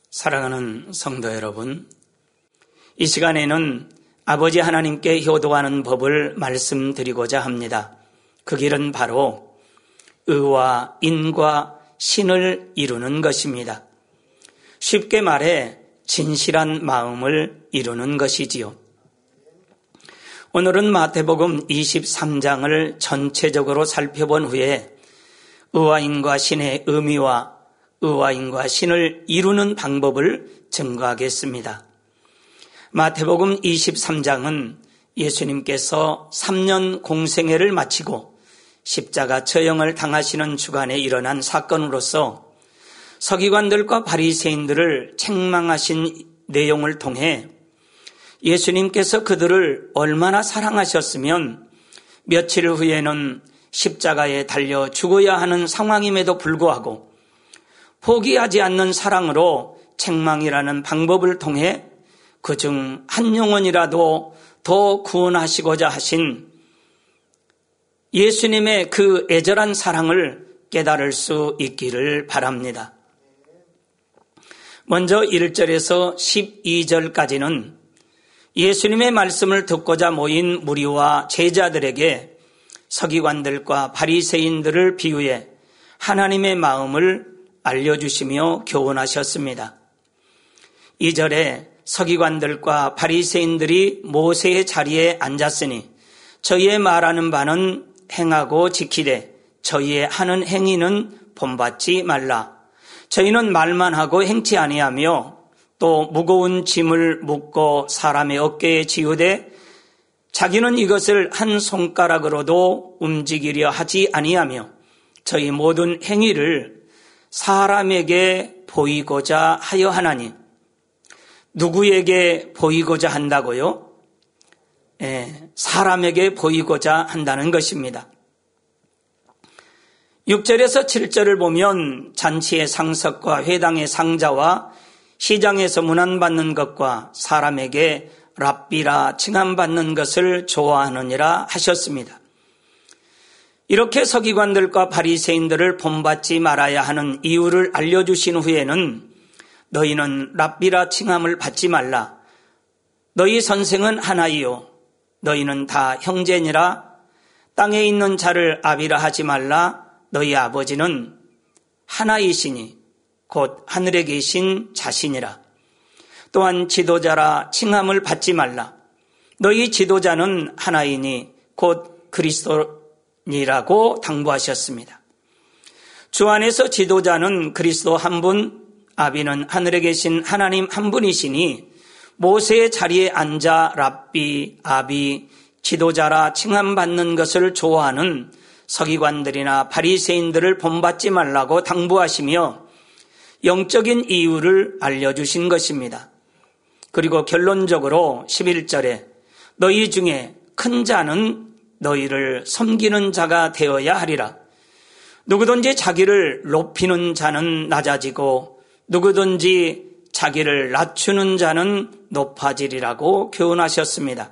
사랑하는 성도 여러분, 이 시간에는 아버지 하나님께 효도하는 법을 말씀드리고자 합니다. 그 길은 바로 의와 인과 신을 이루는 것입니다. 쉽게 말해 진실한 마음을 이루는 것이지요. 오늘은 마태복음 23장을 전체적으로 살펴본 후에 의와 인과 신의 의미와 의와 인과 신을 이루는 방법을 증거하겠습니다. 마태복음 23장은 예수님께서 3년 공생애를 마치고 십자가 처형을 당하시는 주간에 일어난 사건으로서 서기관들과 바리새인들을 책망하신 내용을 통해 예수님께서 그들을 얼마나 사랑하셨으면 며칠 후에는 십자가에 달려 죽어야 하는 상황임에도 불구하고 포기하지 않는 사랑으로 책망이라는 방법을 통해 그중 한 영혼이라도 더 구원하시고자 하신 예수님의 그 애절한 사랑을 깨달을 수 있기를 바랍니다. 먼저 1절에서 12절까지는 예수님의 말씀을 듣고자 모인 무리와 제자들에게 서기관들과 바리새인들을 비유해 하나님의 마음을 알려주시며 교훈하셨습니다. 2절에 서기관들과 바리새인들이 모세의 자리에 앉았으니 저희의 말하는 바는 행하고 지키되 저희의 하는 행위는 본받지 말라. 저희는 말만 하고 행치 아니하며 또 무거운 짐을 묻고 사람의 어깨에 지우되 자기는 이것을 한 손가락으로도 움직이려 하지 아니하며 저희 모든 행위를 사람에게 보이고자 하여 하나니. 누구에게 보이고자 한다고요? 사람에게 보이고자 한다는 것입니다. 6절에서 7절을 보면 잔치의 상석과 회당의 상자와 시장에서 문안받는 것과 사람에게 랍비라 칭함받는 것을 좋아하느니라 하셨습니다. 이렇게 서기관들과 바리새인들을 본받지 말아야 하는 이유를 알려주신 후에는 너희는 랍비라 칭함을 받지 말라. 너희 선생은 하나이요. 너희는 다 형제니라. 땅에 있는 자를 아비라 하지 말라. 너희 아버지는 하나이시니 곧 하늘에 계신 자신이라. 또한 지도자라 칭함을 받지 말라. 너희 지도자는 하나이니 곧 그리스도니라고 당부하셨습니다. 주 안에서 지도자는 그리스도 한 분, 아비는 하늘에 계신 하나님 한 분이시니 모세의 자리에 앉아 랍비, 아비, 지도자라 칭함받는 것을 좋아하는 서기관들이나 바리새인들을 본받지 말라고 당부하시며 영적인 이유를 알려주신 것입니다. 그리고 결론적으로 11절에 너희 중에 큰 자는 너희를 섬기는 자가 되어야 하리라. 누구든지 자기를 높이는 자는 낮아지고 누구든지 자기를 낮추는 자는 높아지리라고 교훈하셨습니다.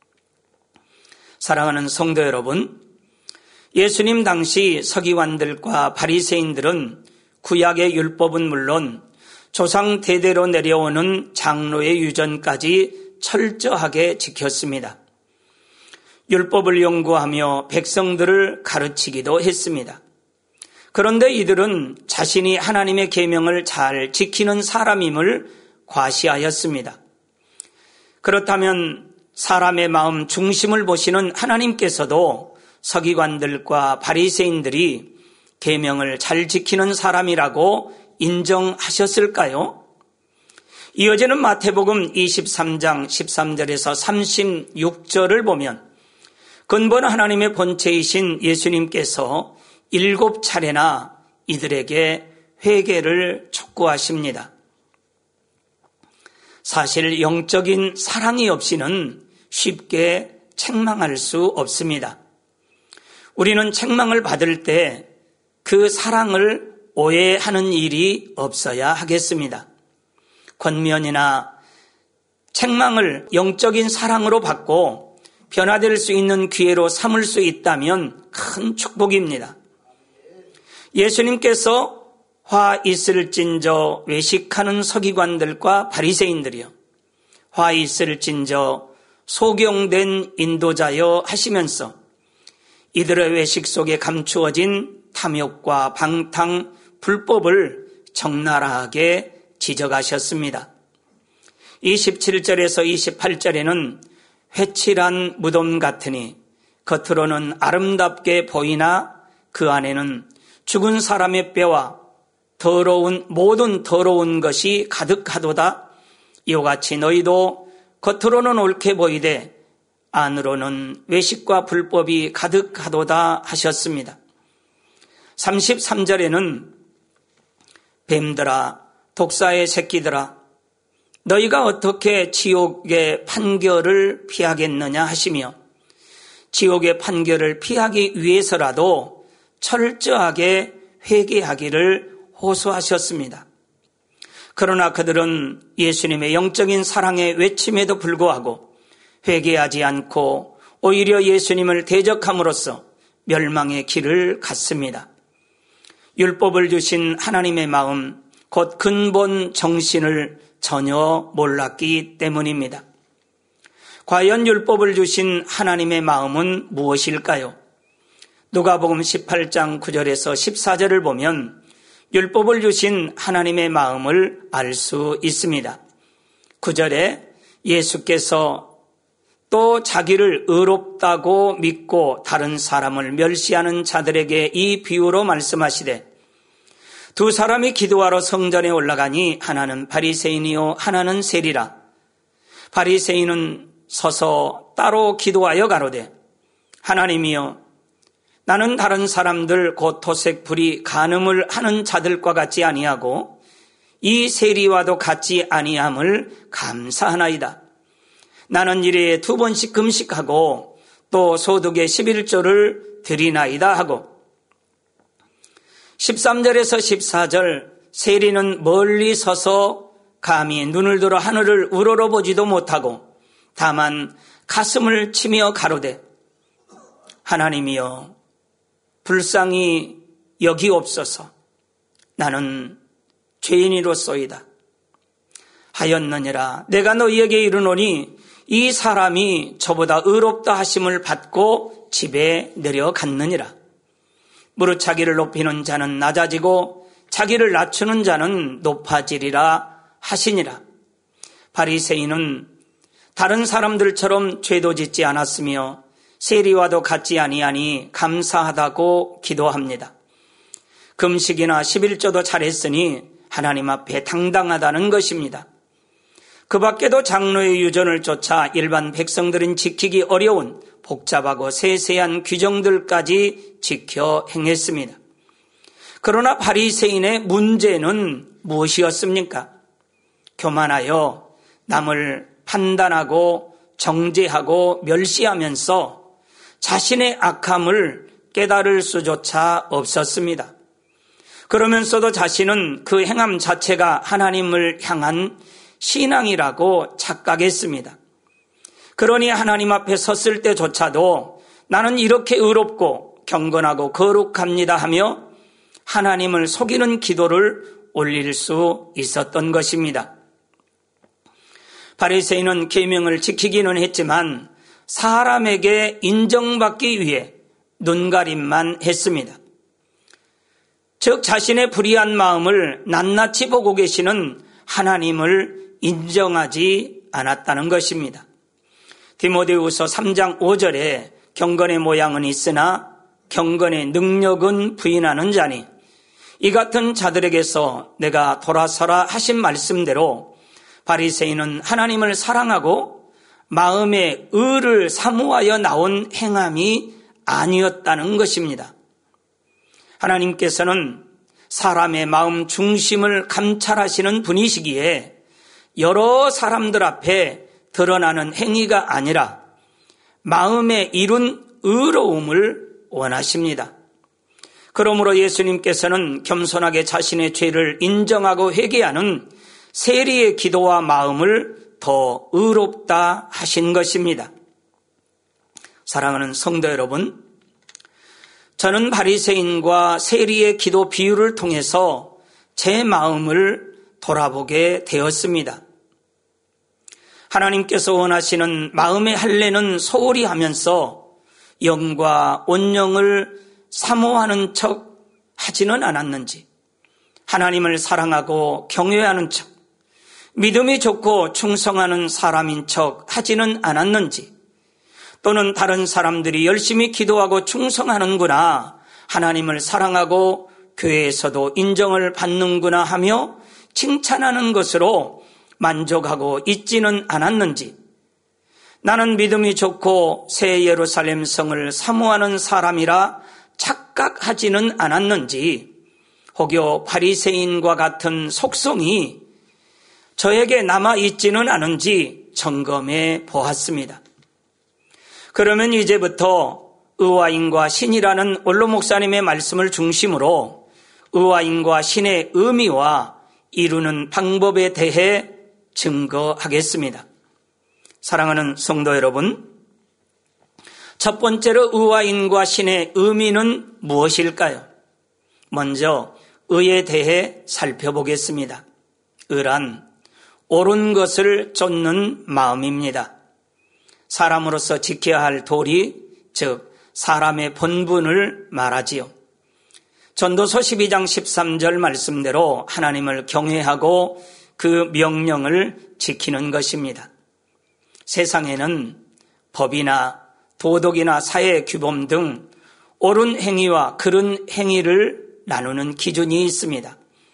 사랑하는 성도 여러분, 예수님 당시 서기관들과 바리새인들은 구약의 율법은 물론 조상 대대로 내려오는 장로의 유전까지 철저하게 지켰습니다. 율법을 연구하며 백성들을 가르치기도 했습니다. 그런데 이들은 자신이 하나님의 계명을 잘 지키는 사람임을 과시하였습니다. 그렇다면 사람의 마음 중심을 보시는 하나님께서도 서기관들과 바리새인들이 계명을 잘 지키는 사람이라고 인정하셨을까요? 이어지는 마태복음 23장 13절에서 36절을 보면 근본 하나님의 본체이신 예수님께서 7차례나 이들에게 회개를 촉구하십니다. 사실 영적인 사랑이 없이는 쉽게 책망할 수 없습니다. 우리는 책망을 받을 때 그 사랑을 오해하는 일이 없어야 하겠습니다. 권면이나 책망을 영적인 사랑으로 받고 변화될 수 있는 기회로 삼을 수 있다면 큰 축복입니다. 예수님께서 화 있을진저 외식하는 서기관들과 바리새인들이여 화 있을진저 소경된 인도자여 하시면서 이들의 외식 속에 감추어진 탐욕과 방탕, 불법을 적나라하게 지적하셨습니다. 27절에서 28절에는 회칠한 무덤 같으니 겉으로는 아름답게 보이나 그 안에는 죽은 사람의 뼈와 모든 더러운 것이 가득하도다. 이와 같이 너희도 겉으로는 옳게 보이되 안으로는 외식과 불법이 가득하도다 하셨습니다. 33절에는 뱀들아 독사의 새끼들아 너희가 어떻게 지옥의 판결을 피하겠느냐 하시며 지옥의 판결을 피하기 위해서라도 철저하게 회개하기를 호소하셨습니다. 그러나 그들은 예수님의 영적인 사랑의 외침에도 불구하고 회개하지 않고 오히려 예수님을 대적함으로써 멸망의 길을 갔습니다. 율법을 주신 하나님의 마음, 곧 근본 정신을 전혀 몰랐기 때문입니다. 과연 율법을 주신 하나님의 마음은 무엇일까요? 누가복음 18장 9절에서 14절을 보면 율법을 주신 하나님의 마음을 알 수 있습니다. 9절에 예수께서 또 자기를 의롭다고 믿고 다른 사람을 멸시하는 자들에게 이 비유로 말씀하시되 두 사람이 기도하러 성전에 올라가니 하나는 바리새인이요 하나는 세리라. 바리새인은 서서 따로 기도하여 가로되 하나님이여 나는 다른 사람들 곧 토색 불이 간음을 하는 자들과 같지 아니하고 이 세리와도 같지 아니함을 감사하나이다. 나는 일에 2번씩 금식하고 또 소득의 11조를 드리나이다 하고 13절에서 14절 세리는 멀리 서서 감히 눈을 들어 하늘을 우러러보지도 못하고 다만 가슴을 치며 가로되 하나님이여 불쌍히 여기옵소서. 나는 죄인이로소이다. 하였느니라 내가 너희에게 이르노니 이 사람이 저보다 의롭다 하심을 받고 집에 내려갔느니라. 무릇 자기를 높이는 자는 낮아지고 자기를 낮추는 자는 높아지리라 하시니라. 바리새인은 다른 사람들처럼 죄도 짓지 않았으며 세리와도 같지 아니하니 감사하다고 기도합니다. 금식이나 11조도 잘했으니 하나님 앞에 당당하다는 것입니다. 그 밖에도 장로의 유전을 쫓아 일반 백성들은 지키기 어려운 복잡하고 세세한 규정들까지 지켜 행했습니다. 그러나 바리새인의 문제는 무엇이었습니까? 교만하여 남을 판단하고 정죄하고 멸시하면서 자신의 악함을 깨달을 수조차 없었습니다. 그러면서도 자신은 그 행함 자체가 하나님을 향한 신앙이라고 착각했습니다. 그러니 하나님 앞에 섰을 때조차도 나는 이렇게 의롭고 경건하고 거룩합니다 하며 하나님을 속이는 기도를 올릴 수 있었던 것입니다. 바리새인은 계명을 지키기는 했지만 사람에게 인정받기 위해 눈가림만 했습니다. 즉 자신의 불의한 마음을 낱낱이 보고 계시는 하나님을 인정하지 않았다는 것입니다. 디모데후서 3장 5절에 경건의 모양은 있으나 경건의 능력은 부인하는 자니 이 같은 자들에게서 내가 돌아서라 하신 말씀대로 바리새인은 하나님을 사랑하고 마음의 의를 사모하여 나온 행함이 아니었다는 것입니다. 하나님께서는 사람의 마음 중심을 감찰하시는 분이시기에 여러 사람들 앞에 드러나는 행위가 아니라 마음에 이룬 의로움을 원하십니다. 그러므로 예수님께서는 겸손하게 자신의 죄를 인정하고 회개하는 세리의 기도와 마음을 더 의롭다 하신 것입니다. 사랑하는 성도 여러분, 저는 바리새인과 세리의 기도 비유를 통해서 제 마음을 돌아보게 되었습니다. 하나님께서 원하시는 마음의 할례는 소홀히 하면서 영과 온영을 사모하는 척 하지는 않았는지, 하나님을 사랑하고 경외하는 척, 믿음이 좋고 충성하는 사람인 척 하지는 않았는지, 또는 다른 사람들이 열심히 기도하고 충성하는구나, 하나님을 사랑하고 교회에서도 인정을 받는구나 하며 칭찬하는 것으로 만족하고 있지는 않았는지, 나는 믿음이 좋고 새 예루살렘 성을 사모하는 사람이라 착각하지는 않았는지, 혹여 바리새인과 같은 속성이 저에게 남아있지는 않은지 점검해 보았습니다. 그러면 이제부터 의와인과 신이라는 원로 목사님의 말씀을 중심으로 의와인과 신의 의미와 이루는 방법에 대해 증거하겠습니다. 사랑하는 성도 여러분, 첫 번째로 의와인과 신의 의미는 무엇일까요? 먼저 의에 대해 살펴보겠습니다. 의란 옳은 것을 쫓는 마음입니다. 사람으로서 지켜야 할 도리, 즉 사람의 본분을 말하지요. 전도서 12장 13절 말씀대로 하나님을 경외하고 그 명령을 지키는 것입니다. 세상에는 법이나 도덕이나 사회 규범 등 옳은 행위와 그른 행위를 나누는 기준이 있습니다.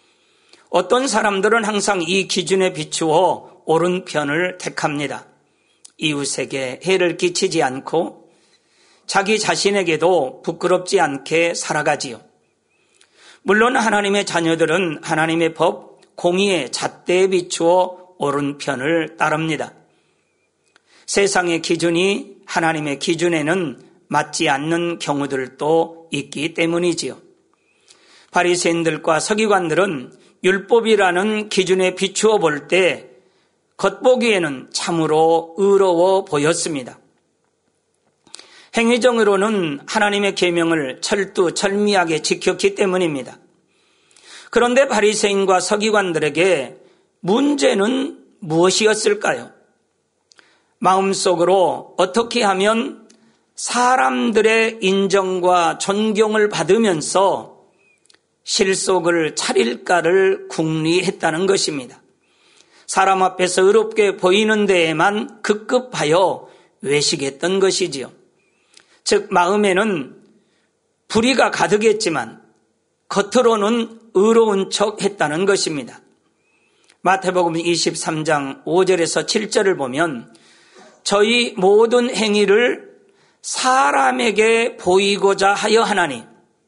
어떤 사람들은 항상 이 기준에 비추어 옳은 편을 택합니다. 이웃에게 해를 끼치지 않고 자기 자신에게도 부끄럽지 않게 살아가지요. 물론 하나님의 자녀들은 하나님의 법, 공의의 잣대에 비추어 옳은 편을 따릅니다. 세상의 기준이 하나님의 기준에는 맞지 않는 경우들도 있기 때문이지요. 바리새인들과 서기관들은 율법이라는 기준에 비추어 볼 때 겉보기에는 참으로 의로워 보였습니다. 행위적으로는 하나님의 계명을 철두철미하게 지켰기 때문입니다. 그런데 바리새인과 서기관들에게 문제는 무엇이었을까요? 마음속으로 어떻게 하면 사람들의 인정과 존경을 받으면서 실속을 차릴까를 궁리했다는 것입니다. 사람 앞에서 의롭게 보이는 데에만 급급하여 외식했던 것이지요. 즉 마음에는 불의가 가득했지만 겉으로는 의로운 척 했다는 것입니다. 마태복음 23장 5절에서 7절을 보면 저희 모든 행위를 사람에게 보이고자 하여 하나니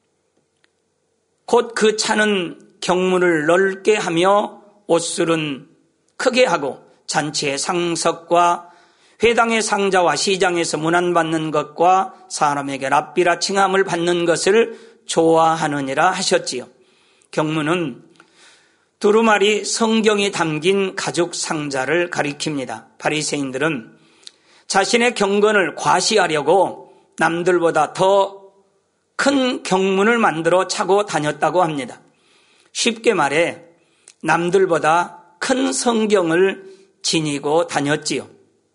곧 그 차는 경문을 넓게 하며 옷술은 크게 하고 잔치의 상석과 회당의 상자와 시장에서 문안받는 것과 사람에게 랍비라 칭함을 받는 것을 좋아하느니라 하셨지요. 경문은 두루마리 성경이 담긴 가죽 상자를 가리킵니다. 바리새인들은 자신의 경건을 과시하려고 남들보다 더 큰 경문을 만들어 차고 다녔다고 합니다. 쉽게 말해 남들보다 큰 성경을 지니고 다녔지요.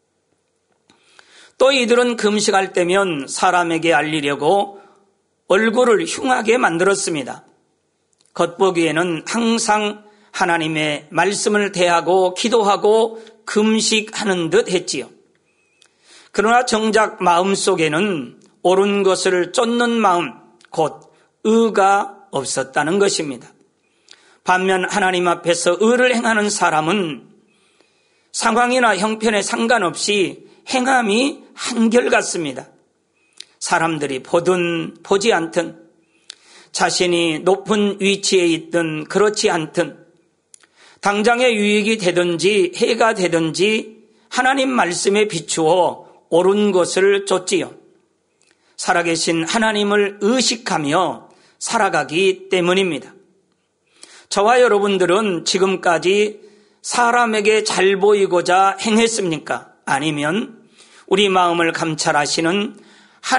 또 이들은 금식할 때면 사람에게 알리려고 얼굴을 흉하게 만들었습니다. 겉보기에는 항상 하나님의 말씀을 대하고 기도하고 금식하는 듯 했지요. 그러나 정작 마음속에는 옳은 것을 쫓는 마음, 곧 의가 없었다는 것입니다. 반면 하나님 앞에서 의를 행하는 사람은 상황이나 형편에 상관없이 행함이 한결같습니다. 사람들이 보든 보지 않든 자신이 높은 위치에 있든 그렇지 않든 당장의 유익이 되든지 해가 되든지 하나님 말씀에 비추어 옳은 것을 쫓지요. 살아계신 하나님을 의식하며 살아가기 때문입니다. 저와 여러분들은 지금까지 사람에게 잘 보이고자 행했습니까? 아니면 우리 마음을 감찰하시는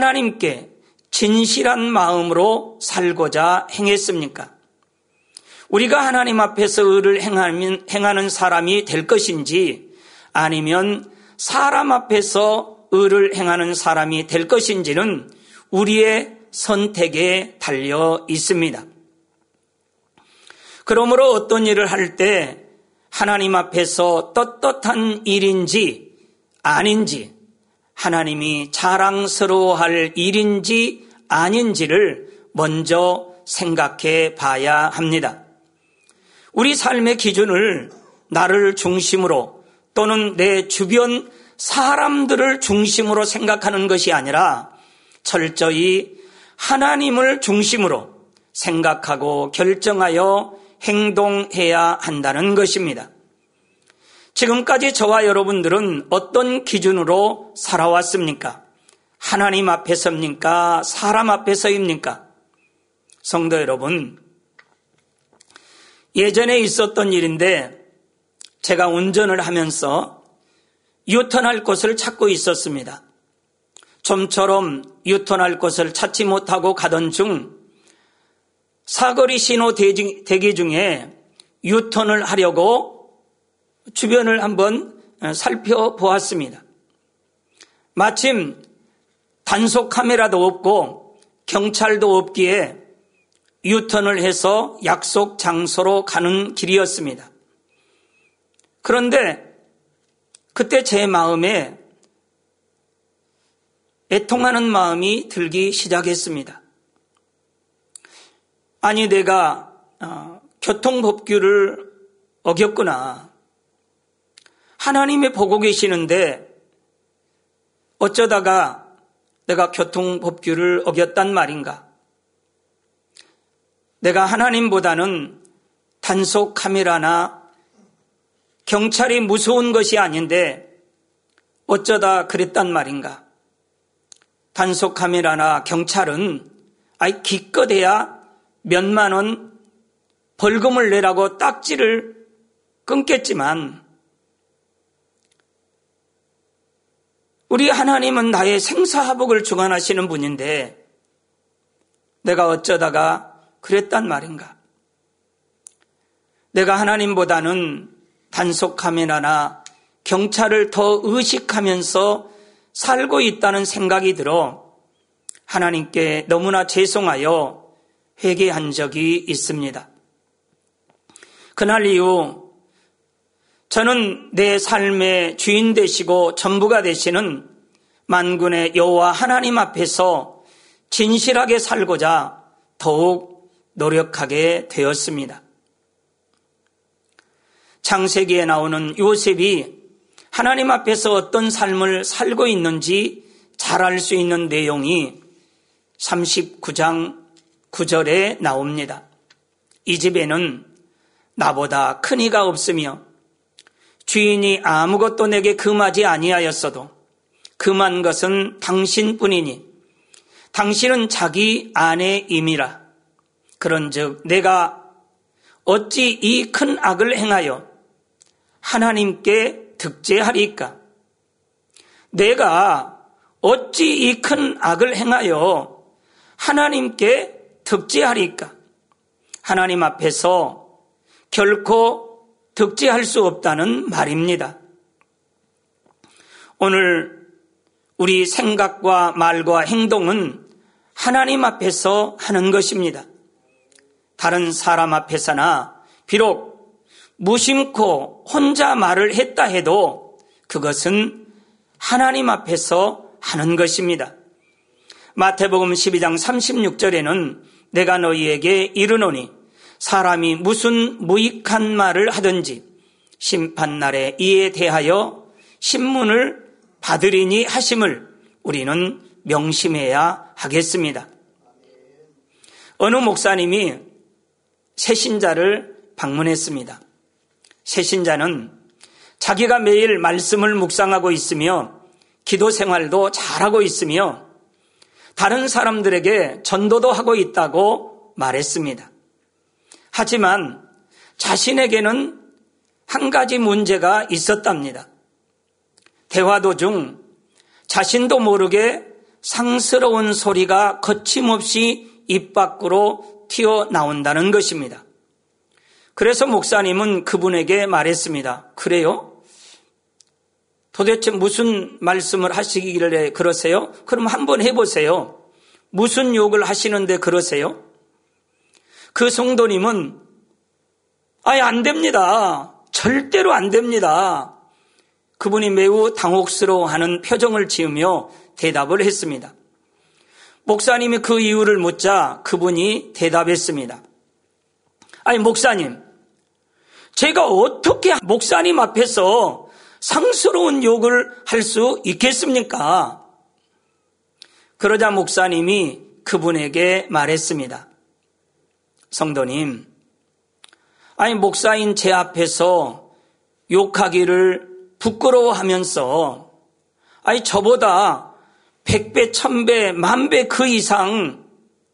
하나님께 진실한 마음으로 살고자 행했습니까? 우리가 하나님 앞에서 의를 행하는 사람이 될 것인지 아니면 사람 앞에서 의를 행하는 사람이 될 것인지는 우리의 선택에 달려 있습니다. 그러므로 어떤 일을 할 때 하나님 앞에서 떳떳한 일인지 아닌지, 하나님이 자랑스러워할 일인지 아닌지를 먼저 생각해 봐야 합니다. 우리 삶의 기준을 나를 중심으로 또는 내 주변 사람들을 중심으로 생각하는 것이 아니라 철저히 하나님을 중심으로 생각하고 결정하여 행동해야 한다는 것입니다. 지금까지 저와 여러분들은 어떤 기준으로 살아왔습니까? 하나님 앞에서입니까? 사람 앞에서입니까? 성도 여러분, 예전에 있었던 일인데 제가 운전을 하면서 유턴할 곳을 찾고 있었습니다. 좀처럼 유턴할 곳을 찾지 못하고 가던 중 사거리 신호 대기 중에 유턴을 하려고 주변을 한번 살펴보았습니다. 마침 단속 카메라도 없고 경찰도 없기에 유턴을 해서 약속 장소로 가는 길이었습니다. 그런데 그때 제 마음에 애통하는 마음이 들기 시작했습니다. 아니, 내가 교통법규를 어겼구나. 하나님이 보고 계시는데 어쩌다가 내가 교통법규를 어겼단 말인가? 내가 하나님보다는 단속 카메라나 경찰이 무서운 것이 아닌데 어쩌다 그랬단 말인가? 단속 카메라나 경찰은 기껏해야 몇만 원 벌금을 내라고 딱지를 끊겠지만 우리 하나님은 나의 생사화복을 주관하시는 분인데 내가 어쩌다가 그랬단 말인가? 내가 하나님보다는 단속 카메라나 경찰을 더 의식하면서 살고 있다는 생각이 들어 하나님께 너무나 죄송하여 회개한 적이 있습니다. 그날 이후 저는 내 삶의 주인 되시고 전부가 되시는 만군의 여호와 하나님 앞에서 진실하게 살고자 더욱 노력하게 되었습니다. 창세기에 나오는 요셉이 하나님 앞에서 어떤 삶을 살고 있는지 잘 알 수 있는 내용이 39장 9절에 나옵니다. 이 집에는 나보다 큰 이가 없으며 주인이 아무것도 내게 금하지 아니하였어도 금한 것은 당신뿐이니 당신은 자기 아내임이라. 그런즉 내가 어찌 이 큰 악을 행하여 하나님께 득죄하리까? 내가 어찌 이 큰 악을 행하여 하나님께 득죄하리까? 하나님 앞에서 결코 득죄할 수 없다는 말입니다. 오늘 우리 생각과 말과 행동은 하나님 앞에서 하는 것입니다. 다른 사람 앞에서나 비록 무심코 혼자 말을 했다 해도 그것은 하나님 앞에서 하는 것입니다. 마태복음 12장 36절에는 내가 너희에게 이르노니 사람이 무슨 무익한 말을 하든지 심판날에 이에 대하여 신문을 받으리니 하심을 우리는 명심해야 하겠습니다. 어느 목사님이 새신자를 방문했습니다. 새신자는 자기가 매일 말씀을 묵상하고 있으며 기도 생활도 잘하고 있으며 다른 사람들에게 전도도 하고 있다고 말했습니다. 하지만 자신에게는 한 가지 문제가 있었답니다. 대화 도중 자신도 모르게 상스러운 소리가 거침없이 입 밖으로 튀어나온다는 것입니다. 그래서 목사님은 그분에게 말했습니다. 그래요? 도대체 무슨 말씀을 하시길래 그러세요? 그럼 한번 해보세요. 무슨 욕을 하시는데 그러세요? 그 성도님은 아예 안 됩니다. 절대로 안 됩니다. 그분이 매우 당혹스러워하는 표정을 지으며 대답을 했습니다. 목사님이 그 이유를 묻자 그분이 대답했습니다. 아니 목사님, 제가 어떻게 목사님 앞에서 상스러운 욕을 할 수 있겠습니까? 그러자 목사님이 그분에게 말했습니다. 성도님, 아니 목사인 제 앞에서 욕하기를 부끄러워하면서 아니 저보다 100배, 1000배, 10,000배 그 이상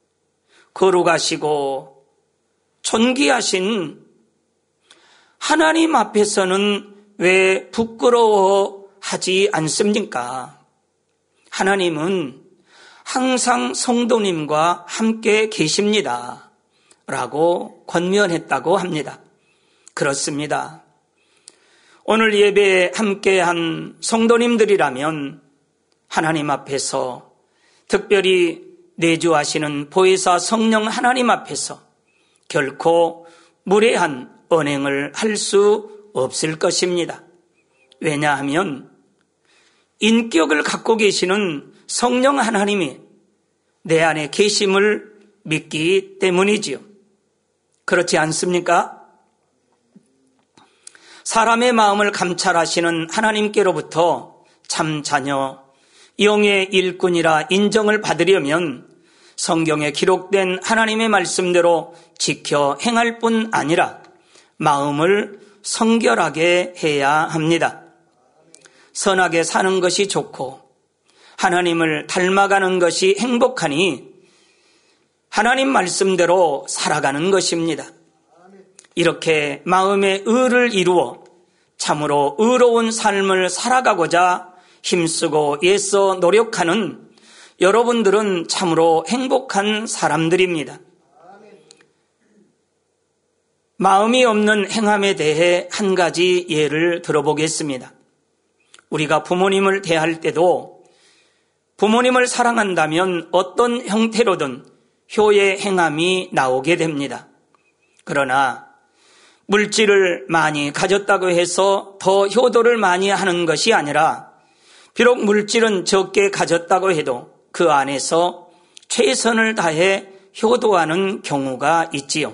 거룩하시고 존귀하신 하나님 앞에서는 왜 부끄러워하지 않습니까? 하나님은 항상 성도님과 함께 계십니다. 라고 권면했다고 합니다. 그렇습니다. 오늘 예배에 함께한 성도님들이라면 하나님 앞에서 특별히 내주하시는 보혜사 성령 하나님 앞에서 결코 무례한 언행을 할 수 없을 것입니다. 왜냐하면 인격을 갖고 계시는 성령 하나님이 내 안에 계심을 믿기 때문이지요. 그렇지 않습니까? 사람의 마음을 감찰하시는 하나님께로부터 참 자녀, 영의 일꾼이라 인정을 받으려면 성경에 기록된 하나님의 말씀대로 지켜 행할 뿐 아니라 마음을 성결하게 해야 합니다. 선하게 사는 것이 좋고 하나님을 닮아가는 것이 행복하니 하나님 말씀대로 살아가는 것입니다. 이렇게 마음의 의를 이루어 참으로 의로운 삶을 살아가고자 힘쓰고 애써 노력하는 여러분들은 참으로 행복한 사람들입니다. 마음이 없는 행함에 대해 한 가지 예를 들어보겠습니다. 우리가 부모님을 대할 때도 부모님을 사랑한다면 어떤 형태로든 효의 행함이 나오게 됩니다. 그러나 물질을 많이 가졌다고 해서 더 효도를 많이 하는 것이 아니라 비록 물질은 적게 가졌다고 해도 그 안에서 최선을 다해 효도하는 경우가 있지요.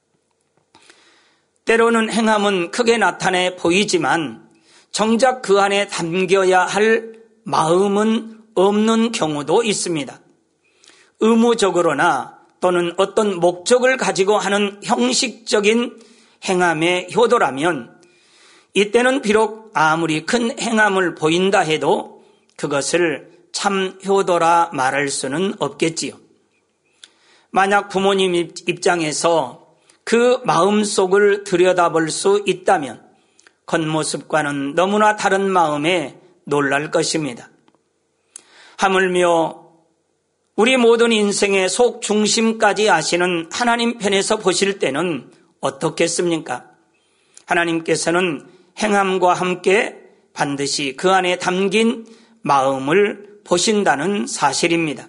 때로는 행함은 크게 나타내 보이지만 정작 그 안에 담겨야 할 마음은 없는 경우도 있습니다. 의무적으로나 또는 어떤 목적을 가지고 하는 형식적인 행함의 효도라면 이때는 비록 아무리 큰 행함을 보인다 해도 그것을 참 효도라 말할 수는 없겠지요. 만약 부모님 입장에서 그 마음속을 들여다볼 수 있다면 겉모습과는 너무나 다른 마음에 놀랄 것입니다. 하물며 우리 모든 인생의 속 중심까지 아시는 하나님 편에서 보실 때는 어떻겠습니까? 하나님께서는 행함과 함께 반드시 그 안에 담긴 마음을 보신다는 사실입니다.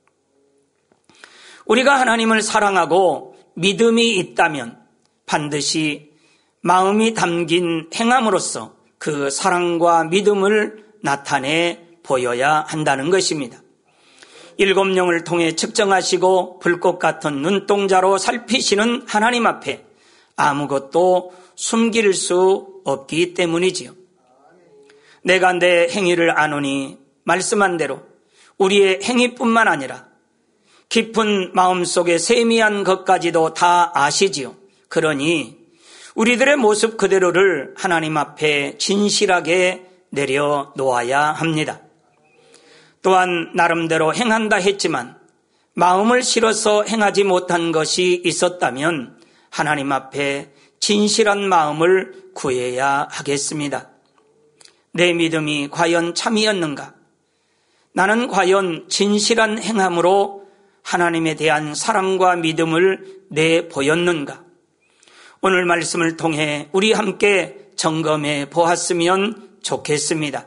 우리가 하나님을 사랑하고 믿음이 있다면 반드시 마음이 담긴 행함으로써 그 사랑과 믿음을 나타내 보여야 한다는 것입니다. 7영을 통해 측정하시고 불꽃 같은 눈동자로 살피시는 하나님 앞에 아무것도 숨길 수 없기 때문이지요. 내가 내 행위를 아노니 말씀한 대로 우리의 행위뿐만 아니라 깊은 마음속의 세미한 것까지도 다 아시지요. 그러니 우리들의 모습 그대로를 하나님 앞에 진실하게 내려놓아야 합니다. 또한 나름대로 행한다 했지만 마음을 실어서 행하지 못한 것이 있었다면 하나님 앞에 진실한 마음을 구해야 하겠습니다. 내 믿음이 과연 참이었는가? 나는 과연 진실한 행함으로 하나님에 대한 사랑과 믿음을 내보였는가? 오늘 말씀을 통해 우리 함께 점검해 보았으면 좋겠습니다.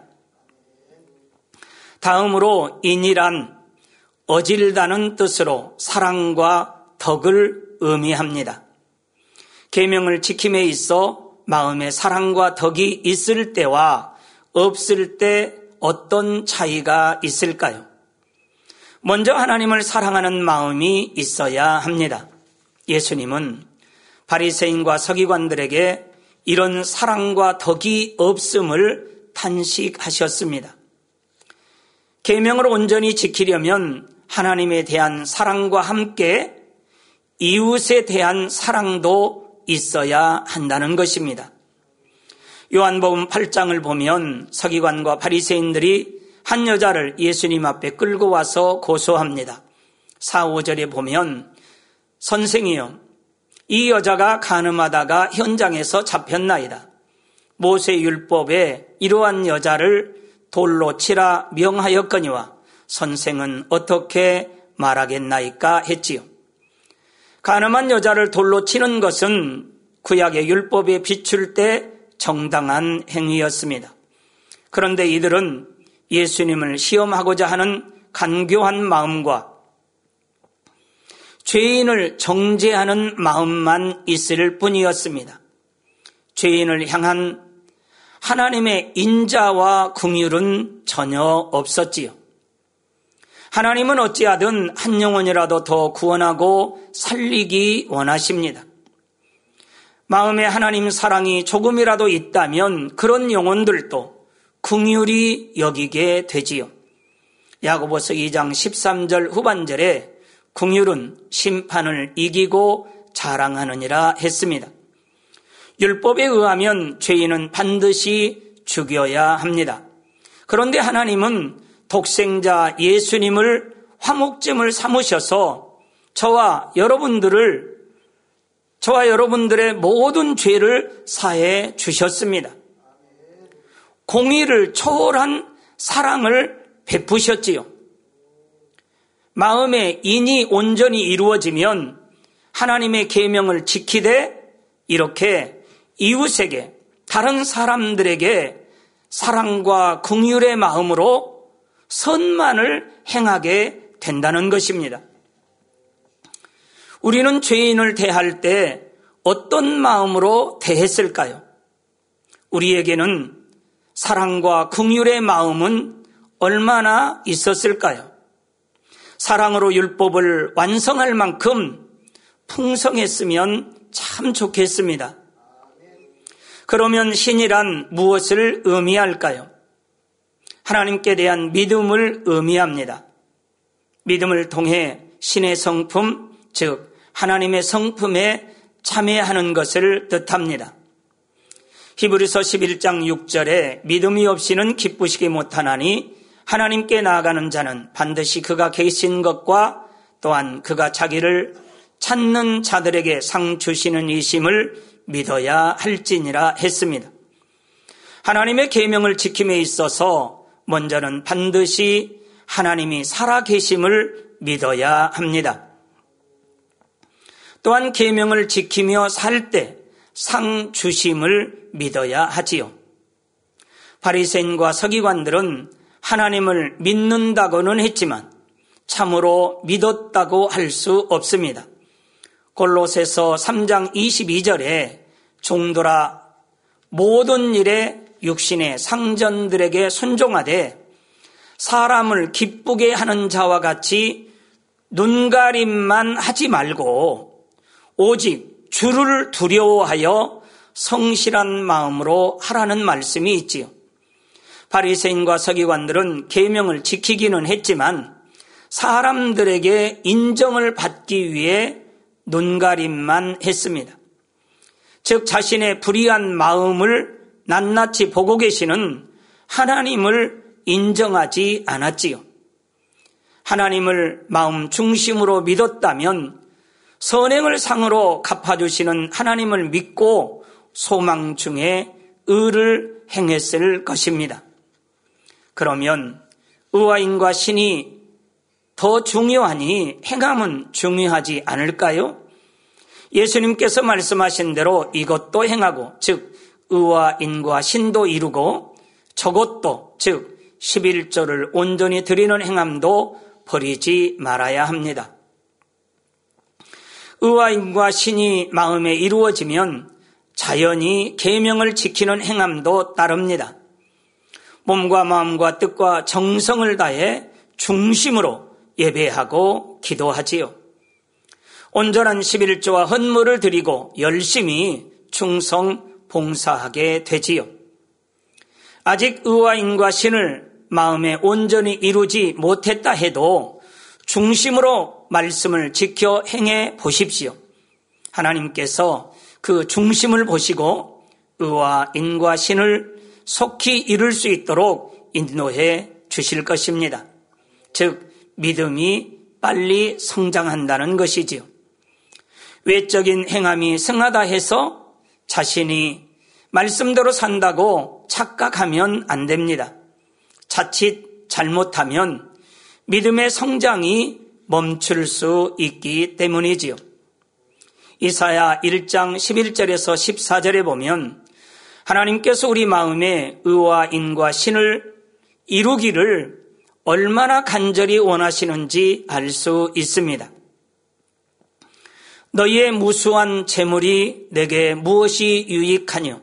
다음으로 인이란 어질다는 뜻으로 사랑과 덕을 의미합니다. 계명을 지킴에 있어 마음에 사랑과 덕이 있을 때와 없을 때 어떤 차이가 있을까요? 먼저 하나님을 사랑하는 마음이 있어야 합니다. 예수님은 바리새인과 서기관들에게 이런 사랑과 덕이 없음을 탄식하셨습니다. 계명을 온전히 지키려면 하나님에 대한 사랑과 함께 이웃에 대한 사랑도 있어야 한다는 것입니다. 요한복음 8장을 보면 서기관과 바리새인들이 한 여자를 예수님 앞에 끌고 와서 고소합니다. 4, 5절에 보면 선생이여, 이 여자가 간음하다가 현장에서 잡혔나이다. 모세율법에 이러한 여자를 돌로 치라 명하였거니와 선생은 어떻게 말하겠나이까 했지요. 간음한 여자를 돌로 치는 것은 구약의 율법에 비출 때 정당한 행위였습니다. 그런데 이들은 예수님을 시험하고자 하는 간교한 마음과 죄인을 정죄하는 마음만 있을 뿐이었습니다. 죄인을 향한 하나님의 인자와 긍휼은 전혀 없었지요. 하나님은 어찌하든 한 영혼이라도 더 구원하고 살리기 원하십니다. 마음에 하나님 사랑이 조금이라도 있다면 그런 영혼들도 긍휼히 여기게 되지요. 야고보서 2장 13절 후반절에 긍휼은 심판을 이기고 자랑하느니라 했습니다. 율법에 의하면 죄인은 반드시 죽여야 합니다. 그런데 하나님은 독생자 예수님을 화목제물 삼으셔서 저와 여러분들의 모든 죄를 사해 주셨습니다. 공의를 초월한 사랑을 베푸셨지요. 마음의 인이 온전히 이루어지면 하나님의 계명을 지키되 이렇게 이웃에게, 다른 사람들에게 사랑과 긍휼의 마음으로 선만을 행하게 된다는 것입니다. 우리는 죄인을 대할 때 어떤 마음으로 대했을까요? 우리에게는 사랑과 긍휼의 마음은 얼마나 있었을까요? 사랑으로 율법을 완성할 만큼 풍성했으면 참 좋겠습니다. 그러면 신이란 무엇을 의미할까요? 하나님께 대한 믿음을 의미합니다. 믿음을 통해 신의 성품, 즉 하나님의 성품에 참여하는 것을 뜻합니다. 히브리서 11장 6절에 믿음이 없이는 기쁘시기 못하나니 하나님께 나아가는 자는 반드시 그가 계신 것과 또한 그가 자기를 찾는 자들에게 상 주시는 이심을 믿어야 할지니라 했습니다. 하나님의 계명을 지킴에 있어서 먼저는 반드시 하나님이 살아계심을 믿어야 합니다. 또한 계명을 지키며 살 때 상 주심을 믿어야 하지요. 바리새인과 서기관들은 하나님을 믿는다고는 했지만 참으로 믿었다고 할 수 없습니다. 골로새서 3장 22절에 종들아 모든 일에 육신의 상전들에게 순종하되 사람을 기쁘게 하는 자와 같이 눈가림만 하지 말고 오직 주를 두려워하여 성실한 마음으로 하라는 말씀이 있지요. 바리새인과 서기관들은 계명을 지키기는 했지만 사람들에게 인정을 받기 위해 눈가림만 했습니다. 즉 자신의 불의한 마음을 낱낱이 보고 계시는 하나님을 인정하지 않았지요. 하나님을 마음 중심으로 믿었다면 선행을 상으로 갚아주시는 하나님을 믿고 소망 중에 의를 행했을 것입니다. 그러면 의와인과 신이 더 중요하니 행함은 중요하지 않을까요? 예수님께서 말씀하신 대로 이것도 행하고, 즉 의와 인과 신도 이루고 저것도, 즉 11조를 온전히 드리는 행함도 버리지 말아야 합니다. 의와 인과 신이 마음에 이루어지면 자연히 계명을 지키는 행함도 따릅니다. 몸과 마음과 뜻과 정성을 다해 중심으로 예배하고 기도하지요. 온전한 11조와 헌물을 드리고 열심히 충성 봉사하게 되지요. 아직 의와 인과 신을 마음에 온전히 이루지 못했다 해도 중심으로 말씀을 지켜 행해 보십시오. 하나님께서 그 중심을 보시고 의와 인과 신을 속히 이룰 수 있도록 인도해 주실 것입니다. 즉 믿음이 빨리 성장한다는 것이지요. 외적인 행함이 승하다 해서 자신이 말씀대로 산다고 착각하면 안 됩니다. 자칫 잘못하면 믿음의 성장이 멈출 수 있기 때문이지요. 이사야 1장 11절에서 14절에 보면 하나님께서 우리 마음에 의와 인과 신을 이루기를 얼마나 간절히 원하시는지 알 수 있습니다. 너희의 무수한 재물이 내게 무엇이 유익하뇨?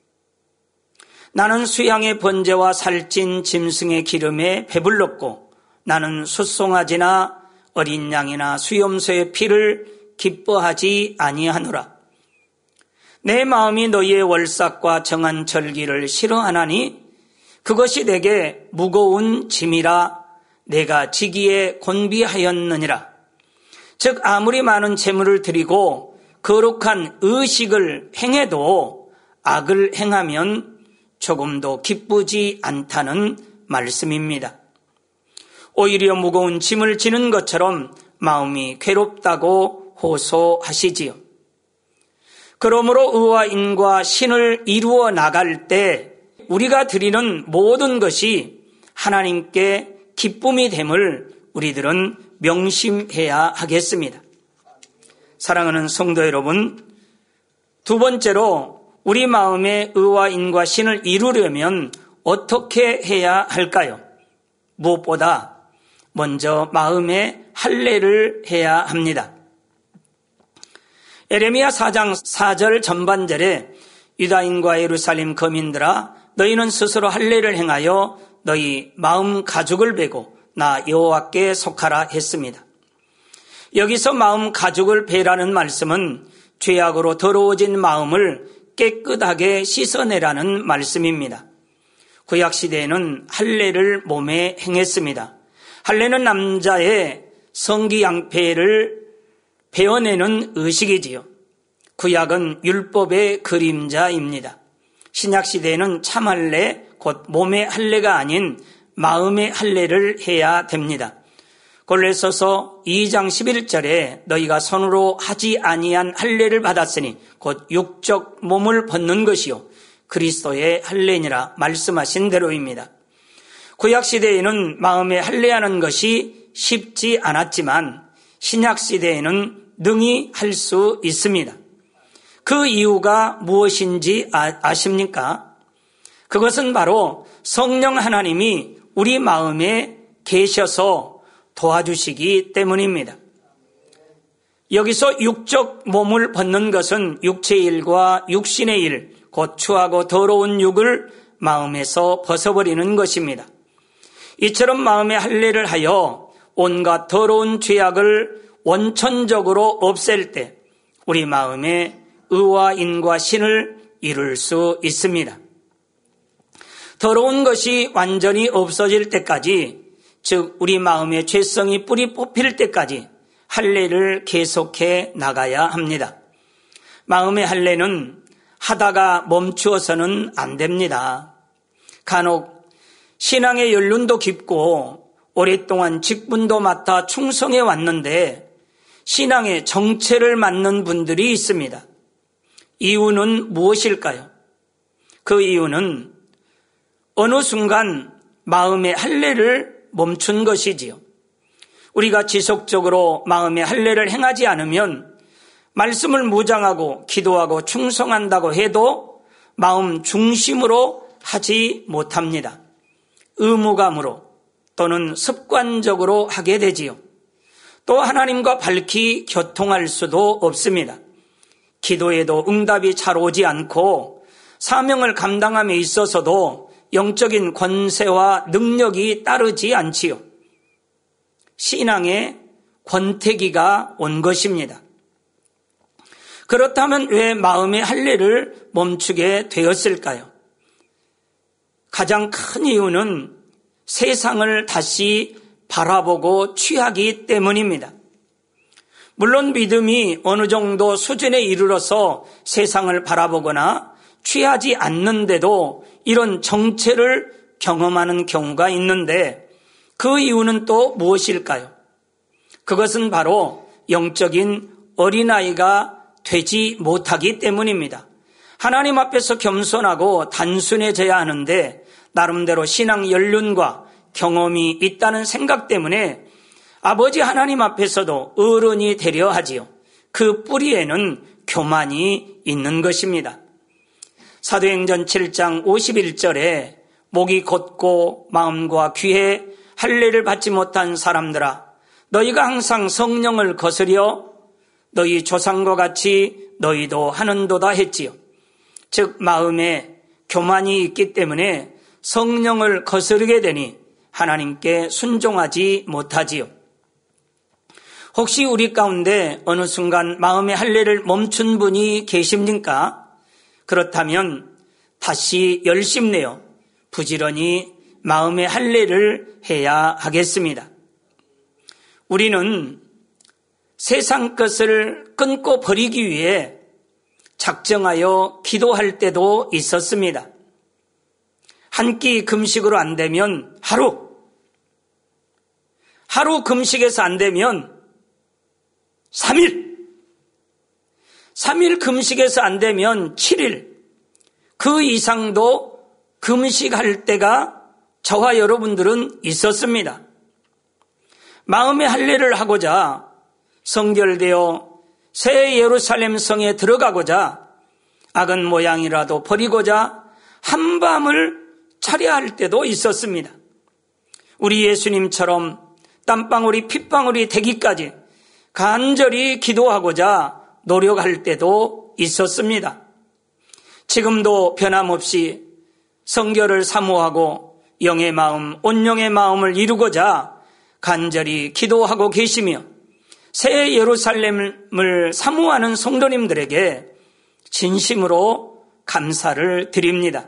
나는 수양의 번제와 살찐 짐승의 기름에 배불렀고 나는 숫송아지나 어린 양이나 수염소의 피를 기뻐하지 아니하노라. 내 마음이 너희의 월삭과 정한 절기를 싫어하나니 그것이 내게 무거운 짐이라 내가 지기에 곤비하였느니라. 즉 아무리 많은 재물을 드리고 거룩한 의식을 행해도 악을 행하면 조금도 기쁘지 않다는 말씀입니다. 오히려 무거운 짐을 지는 것처럼 마음이 괴롭다고 호소하시지요. 그러므로 의와 인과 신을 이루어 나갈 때 우리가 드리는 모든 것이 하나님께 기쁨이 됨을 우리들은 명심해야 하겠습니다. 사랑하는 성도 여러분, 두 번째로 우리 마음에 의와 인과 신을 이루려면 어떻게 해야 할까요? 무엇보다 먼저 마음에 할례를 해야 합니다. 에레미야 4장 4절 전반절에 유다인과 예루살렘 거민들아 너희는 스스로 할례를 행하여 너희 마음 가죽을 베고 나 여호와께 속하라 했습니다. 여기서 마음 가죽을 베라는 말씀은 죄악으로 더러워진 마음을 깨끗하게 씻어내라는 말씀입니다. 구약시대에는 할례를 몸에 행했습니다. 할례는 남자의 성기양패를 베어내는 의식이지요. 구약은 율법의 그림자입니다. 신약시대에는 참할례, 곧 몸의 할례가 아닌 마음의 할례를 해야 됩니다. 골로새서 2장 11절에 너희가 손으로 하지 아니한 할례를 받았으니 곧 육적 몸을 벗는 것이요 그리스도의 할례니라 말씀하신 대로입니다. 구약시대에는 마음에 할례하는 것이 쉽지 않았지만 신약시대에는 능히 할 수 있습니다. 그 이유가 무엇인지 아십니까? 그것은 바로 성령 하나님이 우리 마음에 계셔서 도와주시기 때문입니다. 여기서 육적 몸을 벗는 것은 육체의 일과 육신의 일, 곧 추하고 더러운 육을 마음에서 벗어버리는 것입니다. 이처럼 마음의 할례를 하여 온갖 더러운 죄악을 원천적으로 없앨 때 우리 마음에 의와 인과 신을 이룰 수 있습니다. 더러운 것이 완전히 없어질 때까지, 즉 우리 마음의 죄성이 뿌리 뽑힐 때까지 할례를 계속해 나가야 합니다. 마음의 할례는 하다가 멈추어서는 안 됩니다. 간혹 신앙의 연륜도 깊고 오랫동안 직분도 맡아 충성해 왔는데 신앙의 정체를 맡는 분들이 있습니다. 이유는 무엇일까요? 그 이유는 어느 순간 마음의 할례를 멈춘 것이지요. 우리가 지속적으로 마음의 할례를 행하지 않으면 말씀을 무장하고 기도하고 충성한다고 해도 마음 중심으로 하지 못합니다. 의무감으로 또는 습관적으로 하게 되지요. 또 하나님과 밝히 교통할 수도 없습니다. 기도에도 응답이 잘 오지 않고 사명을 감당함에 있어서도 영적인 권세와 능력이 따르지 않지요. 신앙의 권태기가 온 것입니다. 그렇다면 왜 마음의 할례를 멈추게 되었을까요? 가장 큰 이유는 세상을 다시 바라보고 취하기 때문입니다. 물론 믿음이 어느 정도 수준에 이르러서 세상을 바라보거나 취하지 않는데도 이런 정체를 경험하는 경우가 있는데 그 이유는 또 무엇일까요? 그것은 바로 영적인 어린아이가 되지 못하기 때문입니다. 하나님 앞에서 겸손하고 단순해져야 하는데 나름대로 신앙 연륜과 경험이 있다는 생각 때문에 아버지 하나님 앞에서도 어른이 되려 하지요. 그 뿌리에는 교만이 있는 것입니다. 사도행전 7장 51절에 목이 곧고 마음과 귀에 할례를 받지 못한 사람들아 너희가 항상 성령을 거스려 너희 조상과 같이 너희도 하는도다 했지요. 즉 마음에 교만이 있기 때문에 성령을 거스르게 되니 하나님께 순종하지 못하지요. 혹시 우리 가운데 어느 순간 마음의 할례를 멈춘 분이 계십니까? 그렇다면 다시 열심내어 부지런히 마음의 할례를 해야 하겠습니다. 우리는 세상 것을 끊고 버리기 위해 작정하여 기도할 때도 있었습니다. 한 끼 금식으로 안 되면 하루 금식에서 안 되면 3일 금식에서 안 되면 7일, 그 이상도 금식할 때가 저와 여러분들은 있었습니다. 마음의 할례를 하고자 성결되어 새 예루살렘 성에 들어가고자 악은 모양이라도 버리고자 한밤을 차려야 할 때도 있었습니다. 우리 예수님처럼 땀방울이 핏방울이 되기까지 간절히 기도하고자 노력할 때도 있었습니다. 지금도 변함없이 성결을 사모하고 영의 마음, 온영의 마음을 이루고자 간절히 기도하고 계시며 새 예루살렘을 사모하는 성도님들에게 진심으로 감사를 드립니다.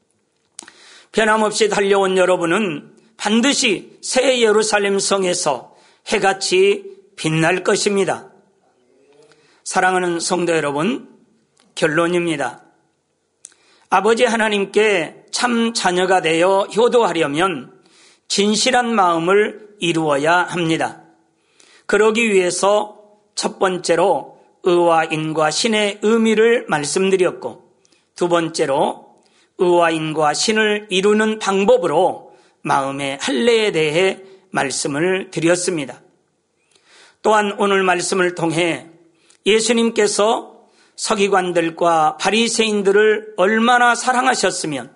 변함없이 달려온 여러분은 반드시 새 예루살렘 성에서 해같이 빛날 것입니다. 사랑하는 성도 여러분, 결론입니다. 아버지 하나님께 참 자녀가 되어 효도하려면 진실한 마음을 이루어야 합니다. 그러기 위해서 첫 번째로 의와 인과 신의 의미를 말씀드렸고, 두 번째로 의와 인과 신을 이루는 방법으로 마음의 할례에 대해 말씀을 드렸습니다. 또한 오늘 말씀을 통해 예수님께서 서기관들과 바리새인들을 얼마나 사랑하셨으면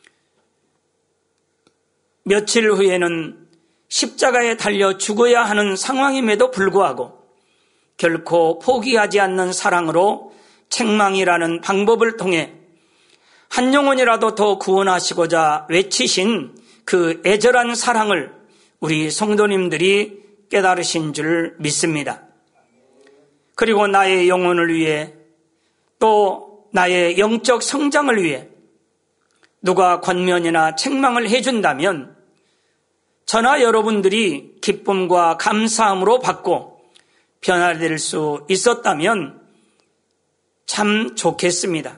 며칠 후에는 십자가에 달려 죽어야 하는 상황임에도 불구하고 결코 포기하지 않는 사랑으로 책망이라는 방법을 통해 한 영혼이라도 더 구원하시고자 외치신 그 애절한 사랑을 우리 성도님들이 깨달으신 줄 믿습니다. 그리고 나의 영혼을 위해 또 나의 영적 성장을 위해 누가 권면이나 책망을 해준다면 저나 여러분들이 기쁨과 감사함으로 받고 변화될 수 있었다면 참 좋겠습니다.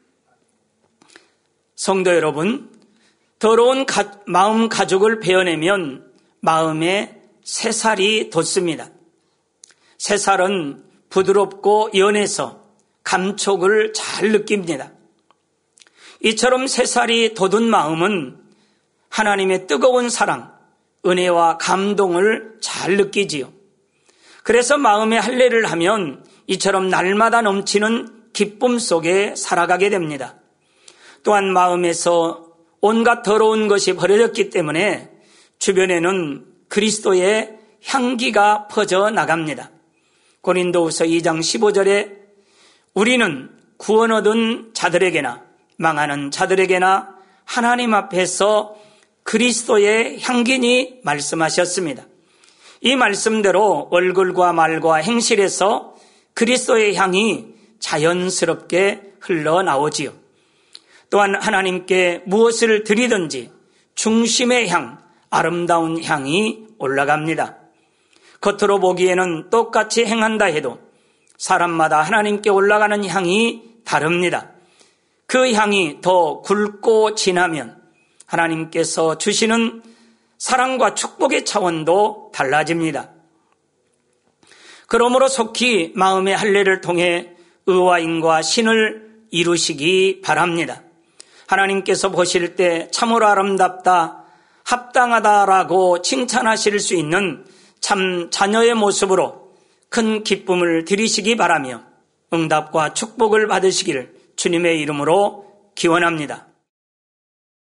성도 여러분, 더러운 마음 가죽을 베어내면 마음에 새살이 돋습니다. 새살은 부드럽고 연해서 감촉을 잘 느낍니다. 이처럼 새살이 돋은 마음은 하나님의 뜨거운 사랑, 은혜와 감동을 잘 느끼지요. 그래서 마음의 할례를 하면 이처럼 날마다 넘치는 기쁨 속에 살아가게 됩니다. 또한 마음에서 온갖 더러운 것이 버려졌기 때문에 주변에는 그리스도의 향기가 퍼져 나갑니다. 고린도후서 2장 15절에 우리는 구원 얻은 자들에게나 망하는 자들에게나 하나님 앞에서 그리스도의 향기니 말씀하셨습니다. 이 말씀대로 얼굴과 말과 행실에서 그리스도의 향이 자연스럽게 흘러나오지요. 또한 하나님께 무엇을 드리든지 중심의 향, 아름다운 향이 올라갑니다. 겉으로 보기에는 똑같이 행한다 해도 사람마다 하나님께 올라가는 향이 다릅니다. 그 향이 더 굵고 진하면 하나님께서 주시는 사랑과 축복의 차원도 달라집니다. 그러므로 속히 마음의 할례를 통해 의와인과 신을 이루시기 바랍니다. 하나님께서 보실 때 참으로 아름답다, 합당하다라고 칭찬하실 수 있는 참 자녀의 모습으로 큰 기쁨을 드리시기 바라며 응답과 축복을 받으시기를 주님의 이름으로 기원합니다.